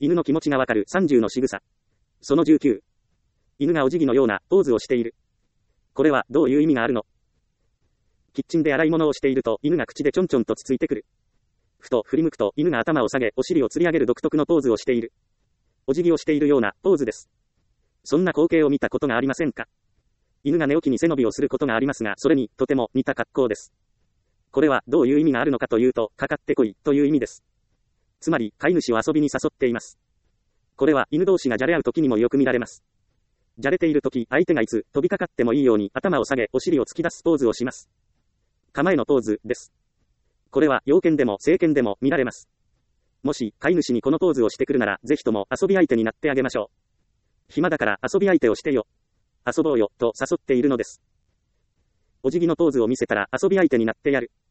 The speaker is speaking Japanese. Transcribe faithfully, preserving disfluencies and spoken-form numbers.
犬の気持ちがわかるさんじゅうの仕草。そのじゅうきゅう。犬がお辞儀のようなポーズをしている。これはどういう意味があるの？キッチンで洗い物をしていると犬が口でちょんちょんとつついてくる。ふと振り向くと犬が頭を下げお尻を吊り上げる独特のポーズをしている。お辞儀をしているようなポーズです。そんな光景を見たことがありませんか？犬が寝起きに背伸びをすることがありますが、それにとても似た格好です。これはどういう意味があるのかというと、かかってこいという意味です。つまり飼い主を遊びに誘っています。これは犬同士がじゃれ合う時にもよく見られます。じゃれている時、相手がいつ飛びかかってもいいように頭を下げお尻を突き出すポーズをします。構えのポーズです。これは洋犬でも成犬でも見られます。もし飼い主にこのポーズをしてくるなら、ぜひとも遊び相手になってあげましょう。暇だから遊び相手をしてよ。遊ぼうよと誘っているのです。お辞儀のポーズを見せたら遊び相手になってやる。